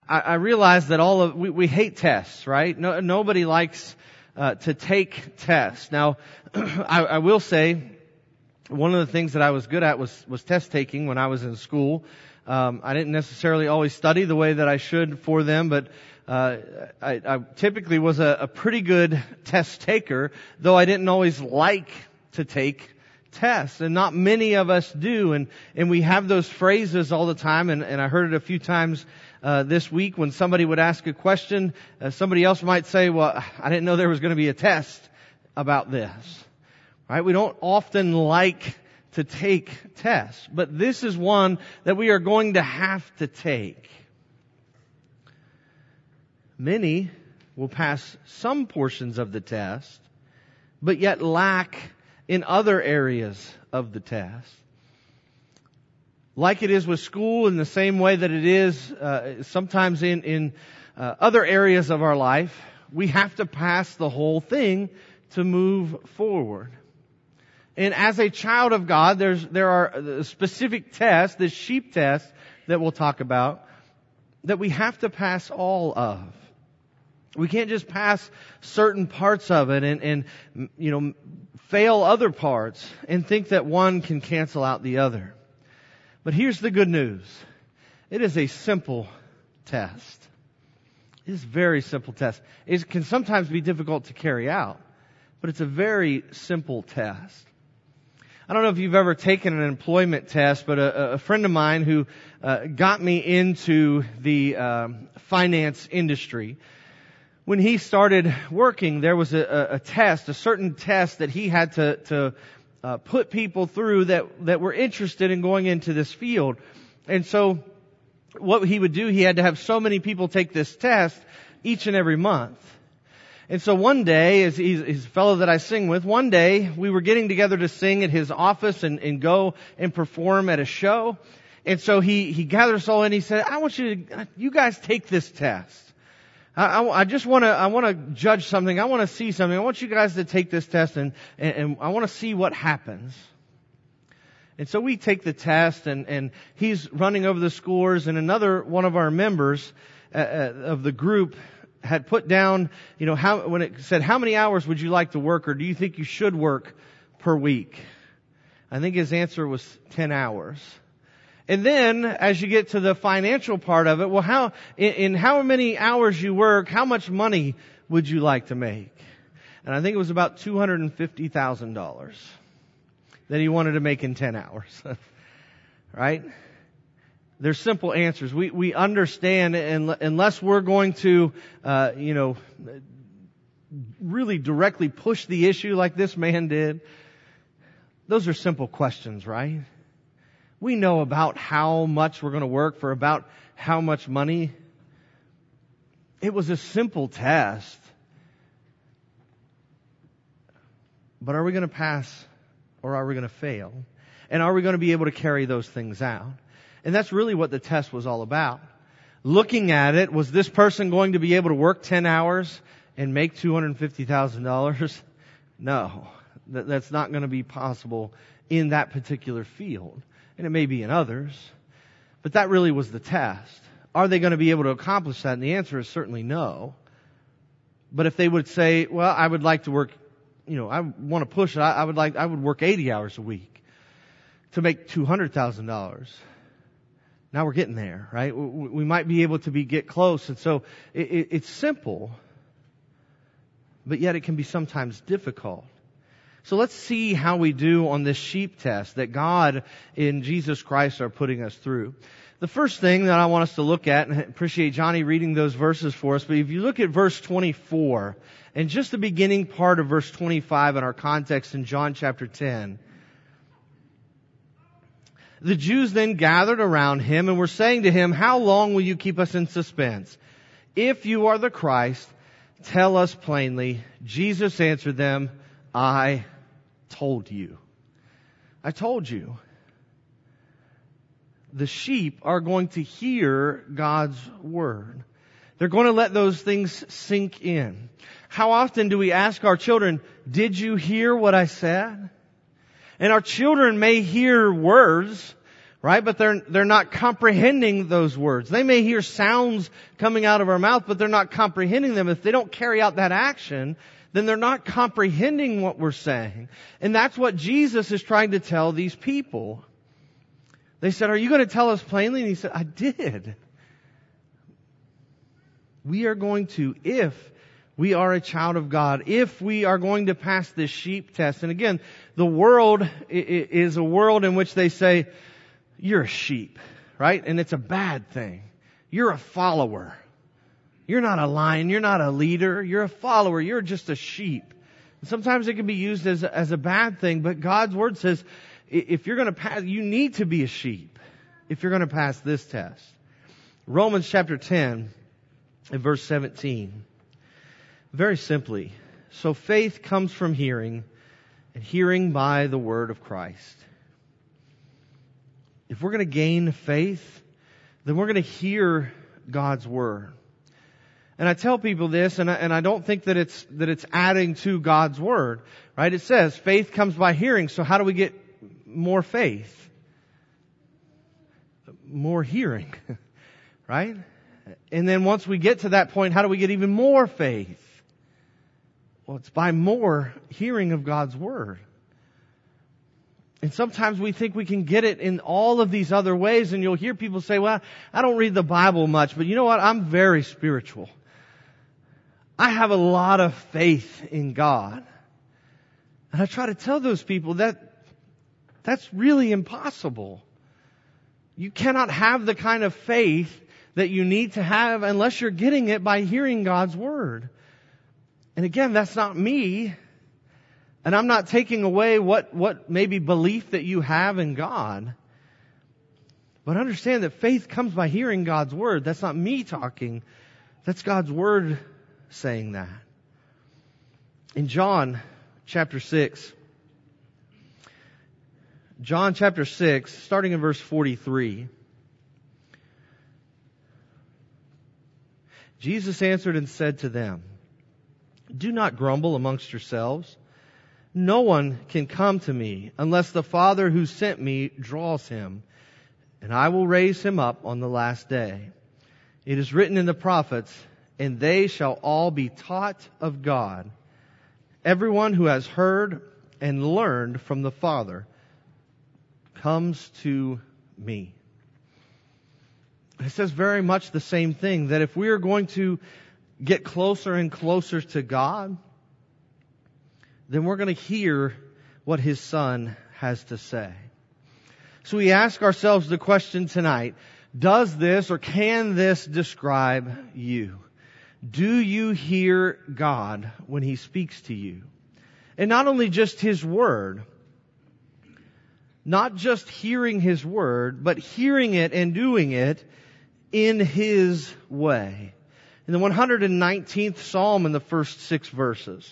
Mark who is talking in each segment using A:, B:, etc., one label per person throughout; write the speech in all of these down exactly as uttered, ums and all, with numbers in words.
A: I, I realize that all of, we, we hate tests, right? No, nobody likes uh, to take tests. Now, I, I will say, one of the things that I was good at was, was test taking when I was in school. Um, I didn't necessarily always study the way that I should for them, but uh, I, I typically was a, a pretty good test taker, though I didn't always like to take tests, and not many of us do. And and we have those phrases all the time, and, and I heard it a few times uh, this week when somebody would ask a question. Uh, somebody else might say, "Well, I didn't know there was going to be a test about this." Right? We don't often like to take tests, but this is one that we are going to have to take. Many will pass some portions of the test, but yet lack in other areas of the test. Like it is with school, in the same way that it is uh, sometimes in, in uh, other areas of our life, we have to pass the whole thing to move forward. And as a child of God, there's there are specific tests, the sheep test that we'll talk about, that we have to pass all of. We can't just pass certain parts of it and, and you know, fail other parts and think that one can cancel out the other. But here's the good news. It is a simple test. It is a very simple test. It can sometimes be difficult to carry out, but it's a very simple test. I don't know if you've ever taken an employment test, but a, a friend of mine who uh, got me into the um, finance industry, when he started working, there was a, a test, a certain test that he had to, to uh, put people through that, that were interested in going into this field. And so what he would do, he had to have so many people take this test each and every month. And so one day, as he's, he's a fellow that I sing with, one day we were getting together to sing at his office and, and go and perform at a show. And so he, he gathered us all in. He said, I want you to, you guys take this test. I, I, I just want to, I want to judge something. I want to see something. I want you guys to take this test and, and, and I want to see what happens. And so we take the test and, and he's running over the scores, and another one of our members uh, of the group had put down, you know, how, when it said, how many hours would you like to work, or do you think you should work per week? I think his answer was ten hours. And then, as you get to the financial part of it, well, how, in, in how many hours you work, how much money would you like to make? And I think it was about two hundred fifty thousand dollars that he wanted to make in ten hours. Right? They're simple answers. We we understand, and unless we're going to, uh, you know, really directly push the issue like this man did, those are simple questions, right? We know about how much we're going to work for about how much money. It was a simple test. But are we going to pass or are we going to fail? And are we going to be able to carry those things out? And that's really what the test was all about. Looking at it, was this person going to be able to work ten hours and make two hundred fifty thousand dollars? No, that's not going to be possible in that particular field. And it may be in others. But that really was the test. Are they going to be able to accomplish that? And the answer is certainly no. But if they would say, well, I would like to work, you know, I want to push it. I, I would like, I would work eighty hours a week to make two hundred thousand dollars. Now we're getting there, right? We might be able to be get close. And so it, it, it's simple, but yet it can be sometimes difficult. So let's see how we do on this sheep test that God in Jesus Christ are putting us through. The first thing that I want us to look at, and I appreciate Johnny reading those verses for us, but if you look at verse twenty-four, and just the beginning part of verse twenty-five in our context in John chapter ten, the Jews then gathered around him and were saying to him, how long will you keep us in suspense? If you are the Christ, tell us plainly. Jesus answered them, I told you. I told you. The sheep are going to hear God's word. They're going to let those things sink in. How often do we ask our children, did you hear what I said? And our children may hear words, right? But they're, they're not comprehending those words. They may hear sounds coming out of our mouth, but they're not comprehending them. If they don't carry out that action, then they're not comprehending what we're saying. And that's what Jesus is trying to tell these people. They said, are you going to tell us plainly? And he said, I did. We are going to, if we are a child of God, if we are going to pass this sheep test. And again, the world is a world in which they say, you're a sheep, right? And it's a bad thing. You're a follower. You're not a lion. You're not a leader. You're a follower. You're just a sheep. And sometimes it can be used as a, as a bad thing, but God's Word says, if you're going to pass, you need to be a sheep if you're going to pass this test. Romans chapter ten and verse seventeen. Very simply, so faith comes from hearing, and hearing by the word of Christ. If we're going to gain faith, then we're going to hear God's word. And I tell people this, and I, and I don't think that it's that it's adding to God's word, right? It says faith comes by hearing. So how do we get more faith? More hearing, right? And then once we get to that point, how do we get even more faith? Well, it's by more hearing of God's word. And sometimes we think we can get it in all of these other ways, and you'll hear people say, well, I don't read the Bible much, but you know what? I'm very spiritual. I have a lot of faith in God. And I try to tell those people that that's really impossible. You cannot have the kind of faith that you need to have unless you're getting it by hearing God's word. And again, that's not me. And I'm not taking away what, what maybe belief that you have in God. But understand that faith comes by hearing God's word. That's not me talking. That's God's word saying that. In John chapter six, John chapter six, starting in verse forty-three. Jesus answered and said to them, do not grumble amongst yourselves. No one can come to me unless the Father who sent me draws him, and I will raise him up on the last day. It is written in the prophets, and they shall all be taught of God. Everyone who has heard and learned from the Father comes to me. It says very much the same thing, that if we are going to get closer and closer to God, then we're going to hear what His Son has to say. So we ask ourselves the question tonight, does this or can this describe you? Do you hear God when He speaks to you? And not only just His Word, not just hearing His Word, but hearing it and doing it in His way. In the one hundred nineteenth Psalm, in the first six verses,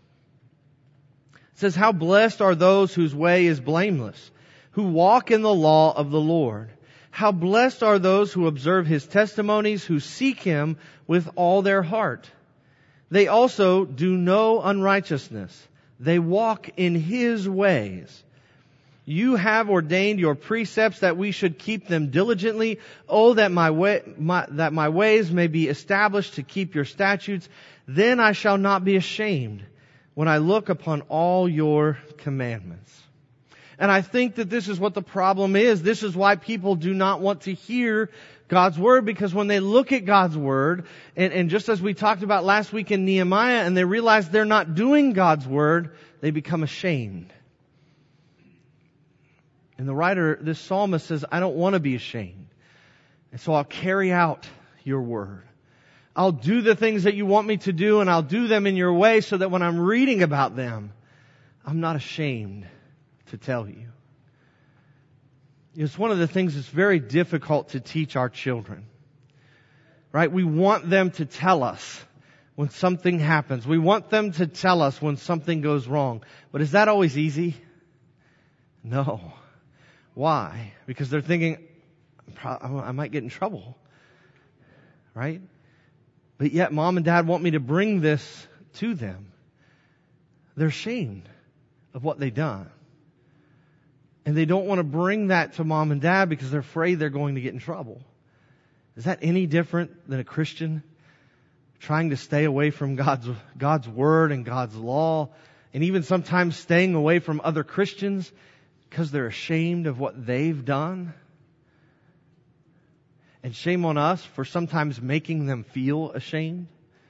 A: it says, how blessed are those whose way is blameless, who walk in the law of the Lord. How blessed are those who observe His testimonies, who seek Him with all their heart. They also do no unrighteousness. They walk in His ways. You have ordained your precepts that we should keep them diligently. Oh, that my way, my, that my ways may be established to keep your statutes. Then I shall not be ashamed when I look upon all your commandments. And I think that this is what the problem is. This is why people do not want to hear God's Word, because when they look at God's Word, and, and just as we talked about last week in Nehemiah, and they realize they're not doing God's Word, they become ashamed. And the writer, this psalmist says, I don't want to be ashamed. And so I'll carry out your word. I'll do the things that you want me to do, and I'll do them in your way so that when I'm reading about them, I'm not ashamed to tell you. It's one of the things that's very difficult to teach our children. Right? We want them to tell us when something happens. We want them to tell us when something goes wrong. But is that always easy? No. Why? Because they're thinking, I might get in trouble. Right? But yet mom and dad want me to bring this to them. They're ashamed of what they've done. And they don't want to bring that to mom and dad because they're afraid they're going to get in trouble. Is that any different than a Christian trying to stay away from God's, God's Word and God's law, and even sometimes staying away from other Christians because they're ashamed of what they've done? And shame on us for sometimes making them feel ashamed.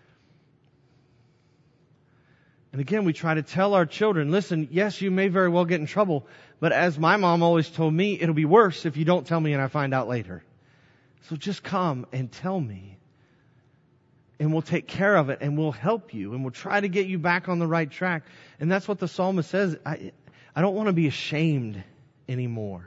A: And again, we try to tell our children, listen, yes, you may very well get in trouble, but as my mom always told me, it'll be worse if you don't tell me and I find out later. So just come and tell me. And we'll take care of it and we'll help you and we'll try to get you back on the right track. And that's what the psalmist says. I, I don't want to be ashamed anymore.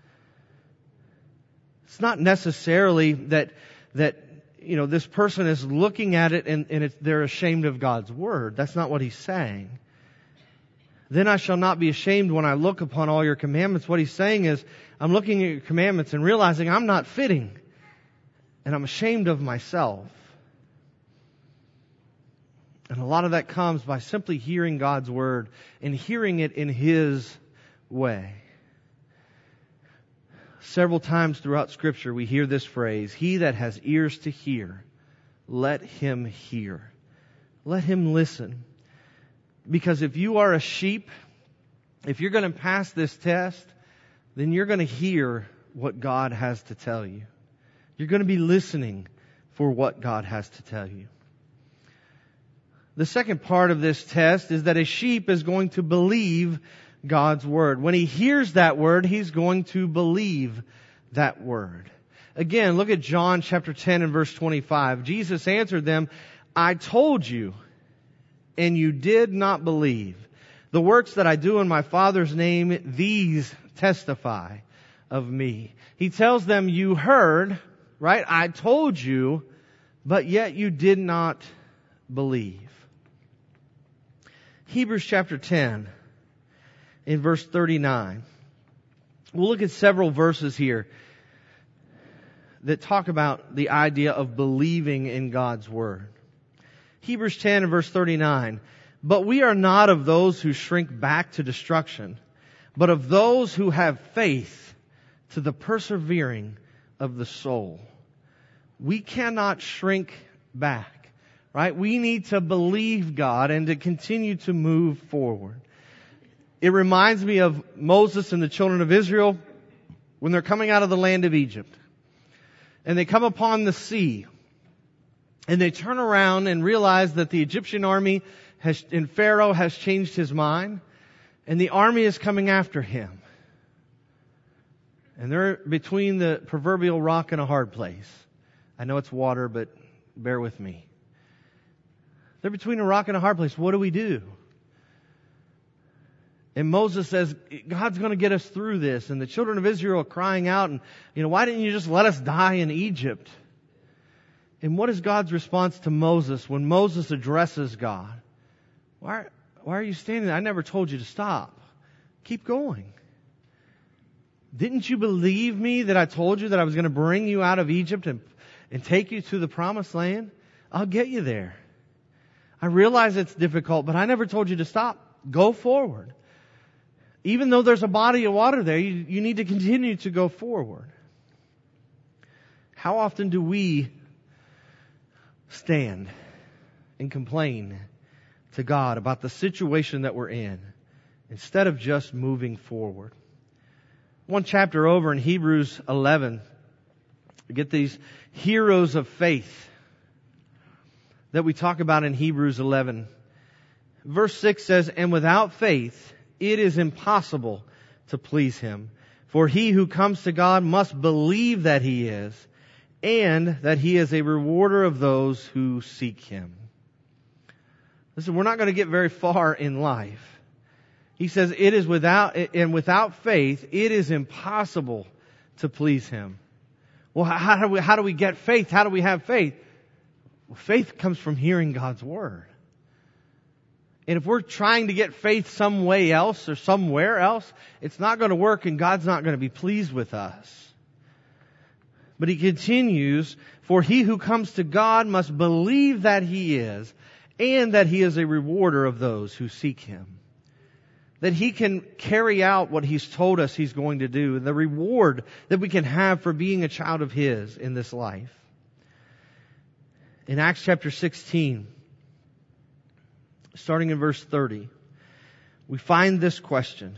A: It's not necessarily that, that, you know, this person is looking at it and, and it's, they're ashamed of God's Word. That's not what he's saying. Then I shall not be ashamed when I look upon all your commandments. What he's saying is, I'm looking at your commandments and realizing I'm not fitting. And I'm ashamed of myself. And a lot of that comes by simply hearing God's Word and hearing it in His way. Several times throughout Scripture we hear this phrase, he that has ears to hear, let him hear. Let him listen. Because if you are a sheep, if you're going to pass this test, then you're going to hear what God has to tell you. You're going to be listening for what God has to tell you. The second part of this test is that a sheep is going to believe God's Word. When he hears that Word, he's going to believe that Word. Again, look at John chapter ten and verse twenty-five. Jesus answered them, I told you, and you did not believe. The works that I do in my Father's name, these testify of me. He tells them, you heard, right? I told you, but yet you did not believe. Hebrews chapter ten. In verse thirty-nine. We'll look at several verses here that talk about the idea of believing in God's Word. Hebrews ten and verse thirty-nine. But we are not of those who shrink back to destruction, but of those who have faith to the persevering of the soul. We cannot shrink back, right? We need to believe God and to continue to move forward. It reminds me of Moses and the children of Israel when they're coming out of the land of Egypt. And they come upon the sea. And they turn around and realize that the Egyptian army has, and Pharaoh has changed his mind. And the army is coming after him. And they're between the proverbial rock and a hard place. I know it's water, but bear with me. They're between a rock and a hard place. What do we do? And Moses says, God's going to get us through this. And the children of Israel are crying out, and, you know, why didn't you just let us die in Egypt? And what is God's response to Moses when Moses addresses God? Why, why are you standing there? I never told you to stop. Keep going. Didn't you believe me that I told you that I was going to bring you out of Egypt and, and take you to the promised land? I'll get you there. I realize it's difficult, but I never told you to stop. Go forward. Even though there's a body of water there, you, you need to continue to go forward. How often do we stand and complain to God about the situation that we're in instead of just moving forward? One chapter over in Hebrews eleven, we get these heroes of faith that we talk about in Hebrews eleven. Verse six says, and without faith, it is impossible to please Him. For he who comes to God must believe that He is, and that He is a rewarder of those who seek Him. Listen, we're not going to get very far in life. He says, it is without, and without faith, it is impossible to please Him. Well, how do we, how do we get faith? How do we have faith? Well, faith comes from hearing God's Word. And if we're trying to get faith some way else or somewhere else, it's not going to work and God's not going to be pleased with us. But he continues, for he who comes to God must believe that He is, and that He is a rewarder of those who seek Him. that He can carry out what He's told us He's going to do, and the reward that we can have for being a child of His in this life. In Acts chapter sixteen, starting in verse thirty, we find this question: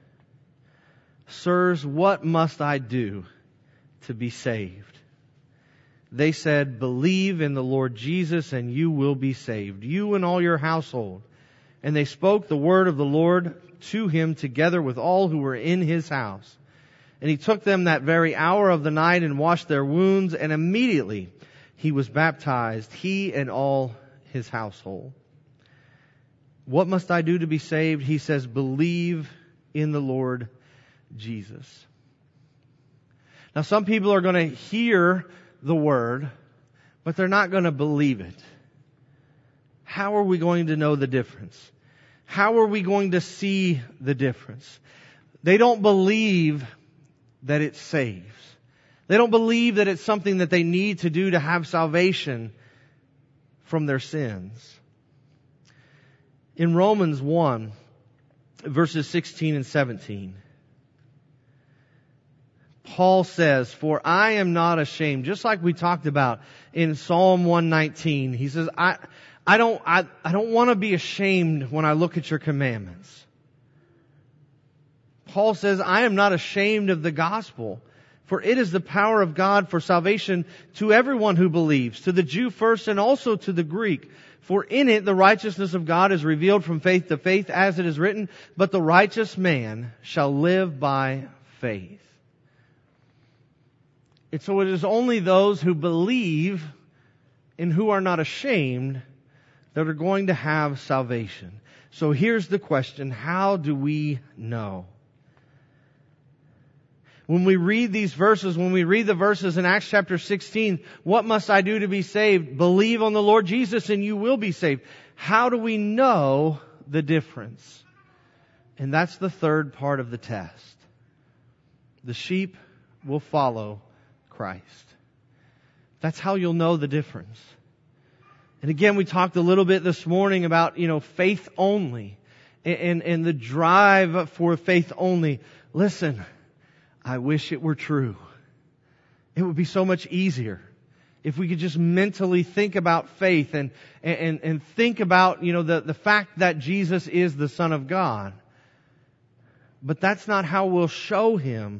A: Sirs, what must I do to be saved? They said, Believe in the Lord Jesus and you will be saved, you and all your household. And they spoke the word of the Lord to him together with all who were in his house. And he took them that very hour of the night and washed their wounds, and immediately he was baptized, he and all his household. What must I do to be saved? He says, believe in the Lord Jesus. Now some people are going to hear the word, but they're not going to believe it. How are we going to know the difference? How are we going to see the difference? They don't believe that it saves. They don't believe that it's something that they need to do to have salvation from their sins. In Romans one, verses sixteen and seventeen, Paul says, For I am not ashamed, just like we talked about in Psalm one nineteen. He says, I, I don't, I, I don't want to be ashamed when I look at your commandments. Paul says, I am not ashamed of the gospel, for it is the power of God for salvation to everyone who believes, to the Jew first and also to the Greek. For in it the righteousness of God is revealed from faith to faith, as it is written, But the righteous man shall live by faith. And so it is only those who believe and who are not ashamed that are going to have salvation. So here's the question: how do we know? When we read these verses, when we read the verses in Acts chapter sixteen, what must I do to be saved? Believe on the Lord Jesus and you will be saved. How do we know the difference? And that's the third part of the test. The sheep will follow Christ. That's how you'll know the difference. And again, we talked a little bit this morning about, you know, faith only and, and, and the drive for faith only. Listen, I wish it were true. It would be so much easier if we could just mentally think about faith and, and, and think about, you know, the, the fact that Jesus is the Son of God. But that's not how we'll show Him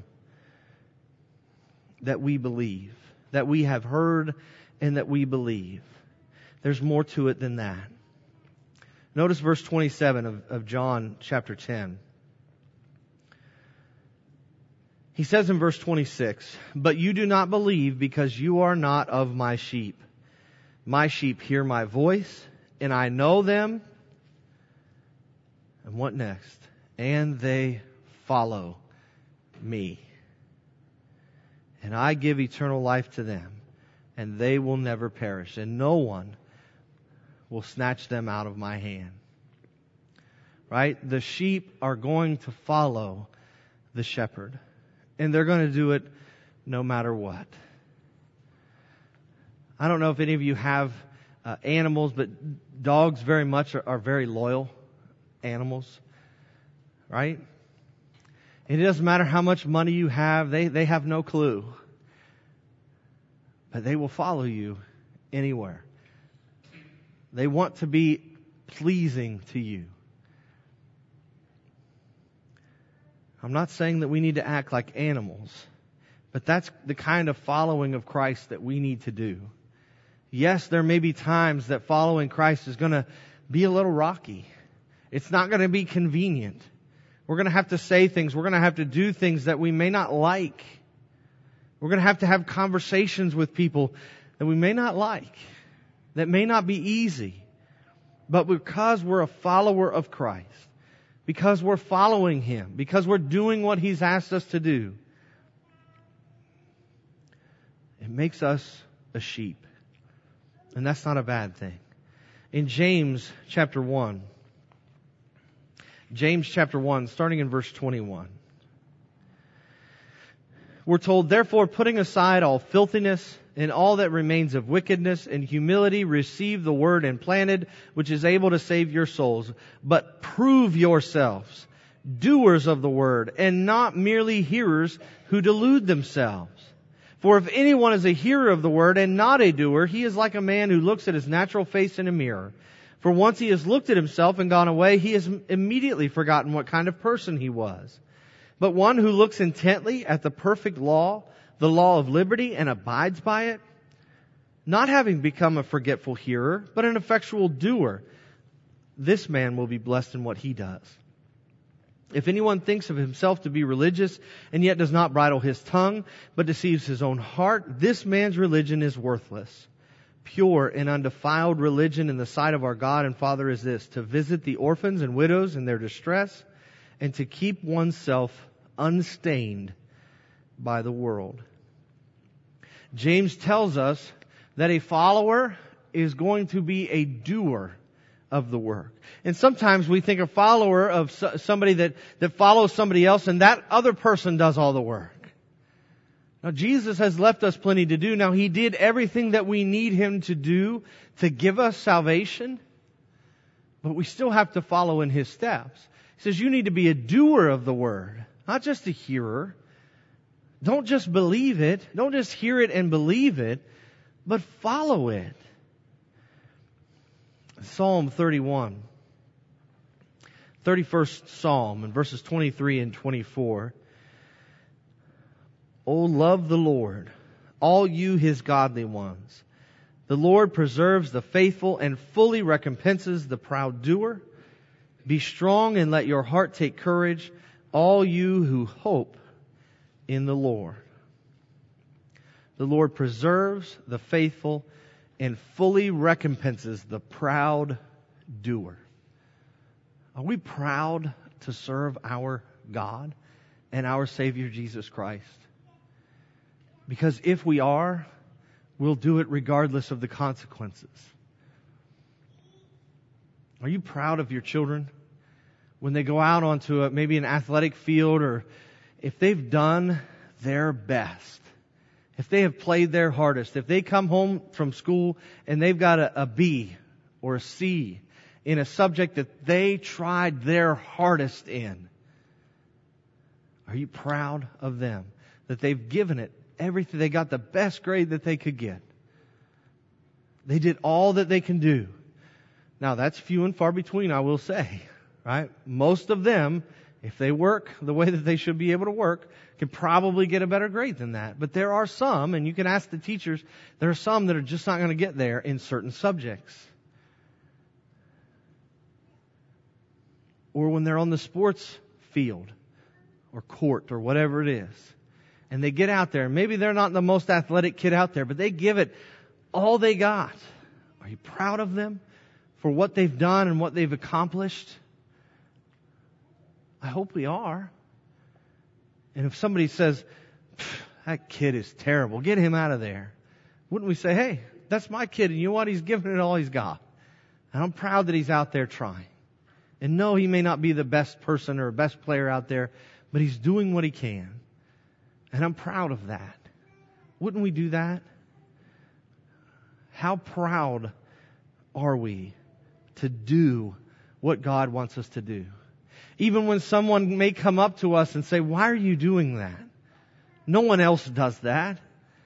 A: that we believe, that we have heard and that we believe. There's more to it than that. Notice verse twenty-seven of, of John chapter ten. He says in verse twenty-six, But you do not believe because you are not of my sheep. My sheep hear my voice, and I know them. And what next? And they follow me. And I give eternal life to them, and they will never perish, and no one will snatch them out of my hand. Right? The sheep are going to follow the shepherd. And they're going to do it no matter what. I don't know if any of you have uh, animals, but dogs very much are, are very loyal animals. Right? And it doesn't matter how much money you have, they, they have no clue. But they will follow you anywhere. They want to be pleasing to you. I'm not saying that we need to act like animals, but that's the kind of following of Christ that we need to do. Yes, there may be times that following Christ is going to be a little rocky. It's not going to be convenient. We're going to have to say things. We're going to have to do things that we may not like. We're going to have to have conversations with people that we may not like, that may not be easy. But because we're a follower of Christ, because we're following Him, because we're doing what He's asked us to do, it makes us a sheep. And that's not a bad thing. In James chapter one, James chapter one, starting in verse twenty-one, we're told, Therefore, putting aside all filthiness and all that remains of wickedness and humility, receive the word implanted, which is able to save your souls. But prove yourselves. doers of the word, and not merely hearers who delude themselves. For if anyone is a hearer of the word and not a doer, he is like a man who looks at his natural face in a mirror. For once he has looked at himself and gone away, he has immediately forgotten what kind of person he was. But one who looks intently at the perfect law, the law of liberty, and abides by it, not having become a forgetful hearer, but an effectual doer, this man will be blessed in what he does. If anyone thinks of himself to be religious and yet does not bridle his tongue, but deceives his own heart, this man's religion is worthless. Pure and undefiled religion in the sight of our God and Father is this, to visit the orphans and widows in their distress, and to keep oneself unstained by the world. James tells us that a follower is going to be a doer of the work. And sometimes we think a follower of somebody that, that follows somebody else, and that other person does all the work. Now, Jesus has left us plenty to do. Now, He did everything that we need Him to do to give us salvation, but we still have to follow in His steps. He says you need to be a doer of the word, not just a hearer. Don't just believe it. Don't just hear it and believe it, but follow it. Psalm thirty-one, thirty-first Psalm, in verses twenty-three and twenty-four. O love the Lord, all you His godly ones. The Lord preserves the faithful and fully recompenses the proud doer. Be strong and let your heart take courage, all you who hope in the Lord. The Lord preserves the faithful and fully recompenses the proud doer. Are we proud to serve our God and our Savior Jesus Christ? Because if we are, we'll do it regardless of the consequences. Are you proud of your children when they go out onto a, maybe an athletic field, or if they've done their best? If they have played their hardest, if they come home from school and they've got a, a B or a C in a subject that they tried their hardest in, are you proud of them that they've given it everything? They got the best grade that they could get. They did all that they can do. Now, that's few and far between, I will say, right? Most of them, if they work the way that they should be able to work, can probably get a better grade than that. But there are some, and you can ask the teachers, there are some that are just not going to get there in certain subjects. Or when they're on the sports field or court or whatever it is, and they get out there, and maybe they're not the most athletic kid out there, but they give it all they got. Are you proud of them for what they've done and what they've accomplished? I hope we are. And if somebody says, that kid is terrible, get him out of there, wouldn't we say, hey, that's my kid, and you know what? He's giving it all he's got. And I'm proud that he's out there trying. And no, he may not be the best person or best player out there, but he's doing what he can. And I'm proud of that. Wouldn't we do that? How proud are we to do what God wants us to do? Even when someone may come up to us and say, why are you doing that? No one else does that.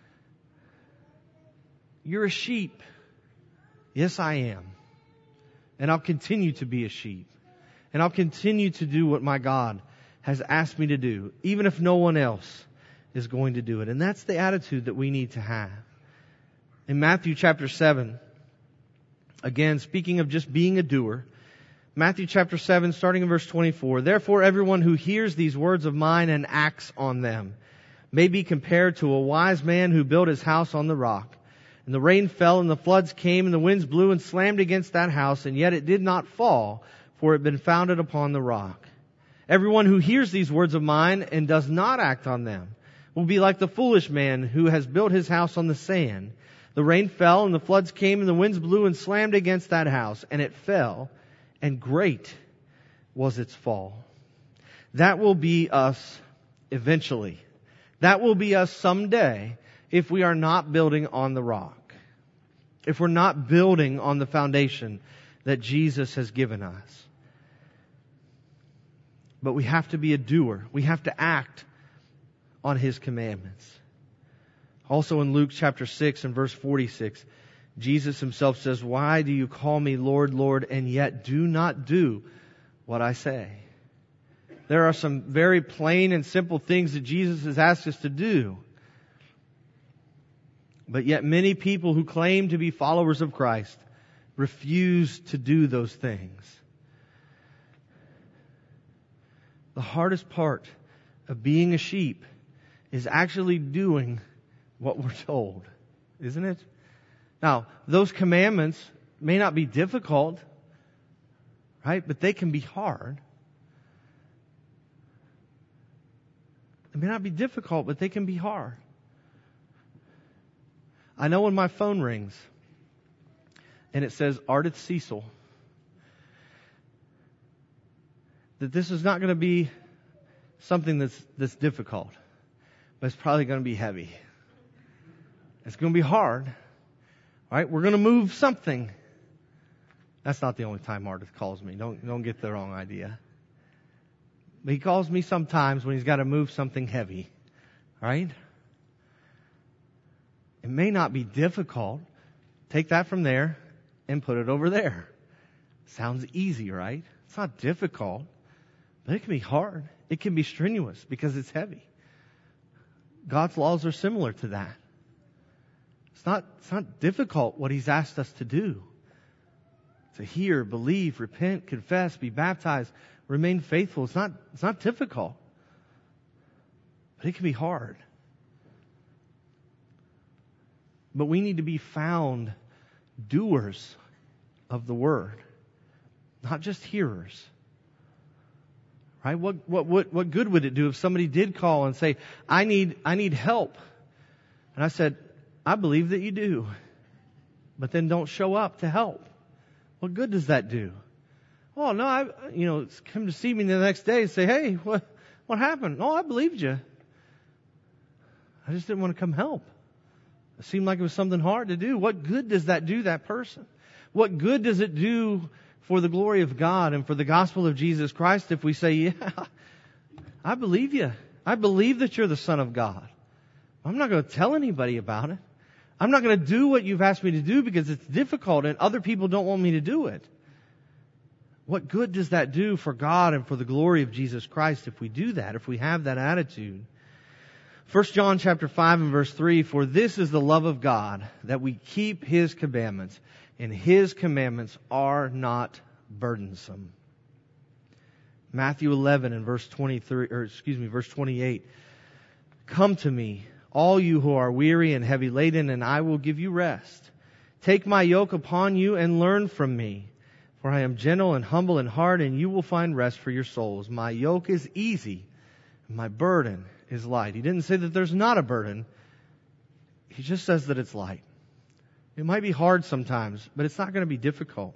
A: You're a sheep. Yes, I am. And I'll continue to be a sheep. And I'll continue to do what my God has asked me to do, even if no one else is going to do it. And that's the attitude that we need to have. In Matthew chapter seven, again, speaking of just being a doer, Matthew chapter seven, starting in verse twenty-four, therefore everyone who hears these words of mine and acts on them may be compared to a wise man who built his house on the rock. And the rain fell, and the floods came, and the winds blew and slammed against that house, and yet it did not fall, for it had been founded upon the rock. Everyone who hears these words of mine and does not act on them will be like the foolish man who has built his house on the sand. The rain fell, and the floods came, and the winds blew and slammed against that house, and it fell, and great was its fall. That will be us eventually. That will be us someday if we are not building on the rock. If we're not building on the foundation that Jesus has given us. But we have to be a doer. We have to act on His commandments. Also in Luke chapter six and verse forty-six, Jesus Himself says, "Why do you call me Lord, Lord, and yet do not do what I say?" There are some very plain and simple things that Jesus has asked us to do. But yet many people who claim to be followers of Christ refuse to do those things. The hardest part of being a sheep is actually doing what we're told, isn't it? Now, those commandments may not be difficult, right? But they can be hard. They may not be difficult, but they can be hard. I know when my phone rings and it says Ardith Cecil, that this is not going to be something that's that's difficult, but it's probably going to be heavy. It's going to be hard. All right, we're going to move something. That's not the only time Ardith calls me. Don't don't get the wrong idea. But he calls me sometimes when he's got to move something heavy. Right? It may not be difficult. Take that from there and put it over there. Sounds easy, right? It's not difficult, but it can be hard. It can be strenuous because it's heavy. God's laws are similar to that. It's not, it's not difficult what He's asked us to do. To hear, believe, repent, confess, be baptized, remain faithful. It's not, it's not difficult. But it can be hard. But we need to be found doers of the Word, not just hearers. Right? What, what, what, what good would it do if somebody did call and say, I need, I need help? And I said, I believe that you do, but then don't show up to help. What good does that do? Oh, no, I, you know, come to see me the next day and say, hey, what, what happened? Oh, I believed you. I just didn't want to come help. It seemed like it was something hard to do. What good does that do that person? What good does it do for the glory of God and for the gospel of Jesus Christ if we say, yeah, I believe you. I believe that you're the Son of God. I'm not going to tell anybody about it. I'm not going to do what you've asked me to do because it's difficult and other people don't want me to do it. What good does that do for God and for the glory of Jesus Christ if we do that, if we have that attitude? First John chapter five and verse three, for this is the love of God, that we keep His commandments, and His commandments are not burdensome. Matthew eleven and verse twenty-three, or excuse me, verse twenty-eight. Come to me, all you who are weary and heavy laden, and I will give you rest. Take my yoke upon you and learn from me, for I am gentle and humble in heart, and you will find rest for your souls. My yoke is easy, and my burden is light. He didn't say that there's not a burden. He just says that it's light. It might be hard sometimes, but it's not going to be difficult.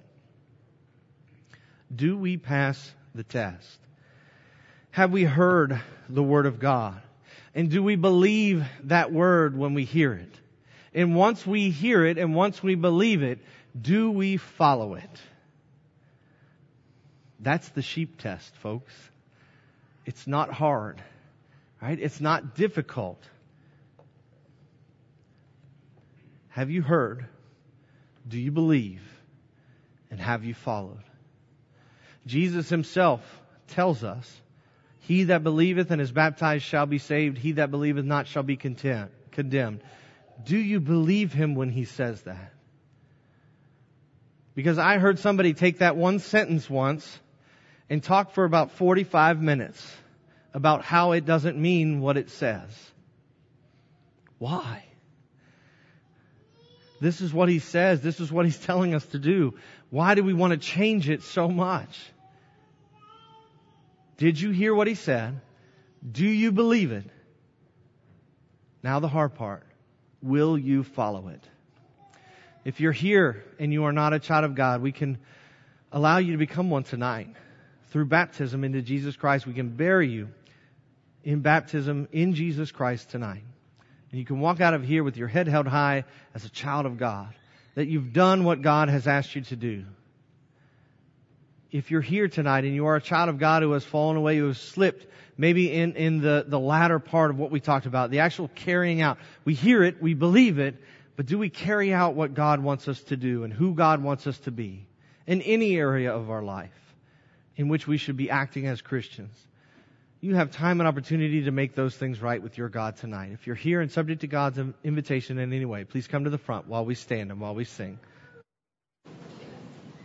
A: Do we pass the test? Have we heard the Word of God? And do we believe that Word when we hear it? And once we hear it and once we believe it, do we follow it? That's the sheep test, folks. It's not hard. Right? It's not difficult. Have you heard? Do you believe? And have you followed? Jesus Himself tells us, he that believeth and is baptized shall be saved. He that believeth not shall be content, condemned. Do you believe Him when He says that? Because I heard somebody take that one sentence once and talk for about forty-five minutes about how it doesn't mean what it says. Why? This is what He says. This is what He's telling us to do. Why do we want to change it so much? Did you hear what He said? Do you believe it? Now the hard part. Will you follow it? If you're here and you are not a child of God, we can allow you to become one tonight. Through baptism into Jesus Christ, we can bury you in baptism in Jesus Christ tonight. And you can walk out of here with your head held high as a child of God. That you've done what God has asked you to do. if you're here tonight and you are a child of God who has fallen away, who has slipped, maybe in, in the, the latter part of what we talked about, the actual carrying out. We hear it, we believe it, but do we carry out what God wants us to do and who God wants us to be in any area of our life in which we should be acting as Christians? You have time and opportunity to make those things right with your God tonight. If you're here and subject to God's invitation in any way, please come to the front while we stand and while we sing.